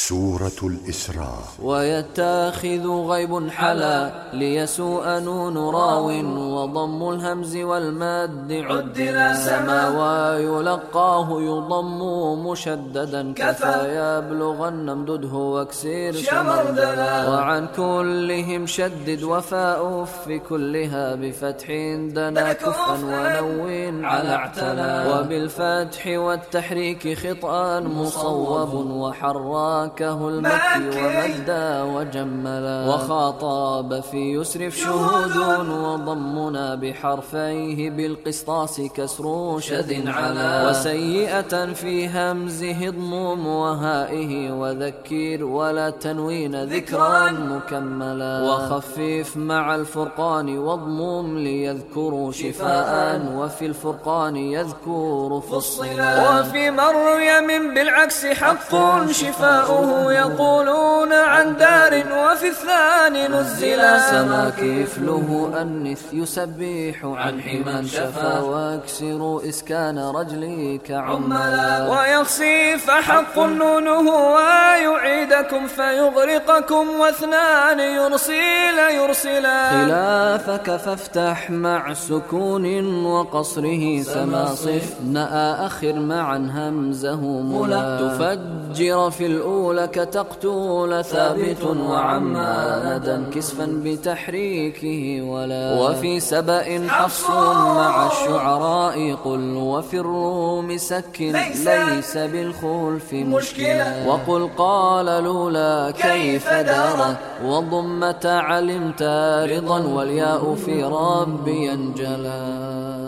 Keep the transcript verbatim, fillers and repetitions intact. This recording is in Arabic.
سورة الإسراء. ويتاخذ غيب حلا ليسوء نون راو وضم الهمز والمد عدلا سما ويلقاه يضم مشددا كفى يبلغن امدده واكسر شمردلا وعن كلهم شدد وفاء في كلها بفتح دنا كفا ونون على اعتلا وبالفتح والتحريك خطأ مصوب وحراكه المكي ومدا وجملا وخاطب في يسرف شهود وضمنا بحرفيه بالقسطاس كسر شذ على وسيئة في همزه اضموم وهائه وذكر ولا تنوين ذكرا مكملا وخفف مع الفرقان واضموم ليذكروا شفاء وفي الفرقان يذكر فصلا وفي مريم بالعكس حق شفاؤه يقولون عن دار وفي الثاني نزلا سما كفله أنث يسبح عن حما شفا واكسر إسكان رجلك عملا ويخصف حق نونه ويعيدكم فيغرقكم واثنان يرسل يرسلا خلافك فافتح مع سكون وقصره سما صف نأى أخر معا همزه ملا تفجر في الأولى كتقتول ثابت وعما ندا كسفا بتحريكه ولا وفي سبأ حفص مع الشعراء قل وفي الروم سكن ليس بالخلف مشكلة وقل قال لولا كيف دار وضمت علمت رضا والياء في ربي انجلا.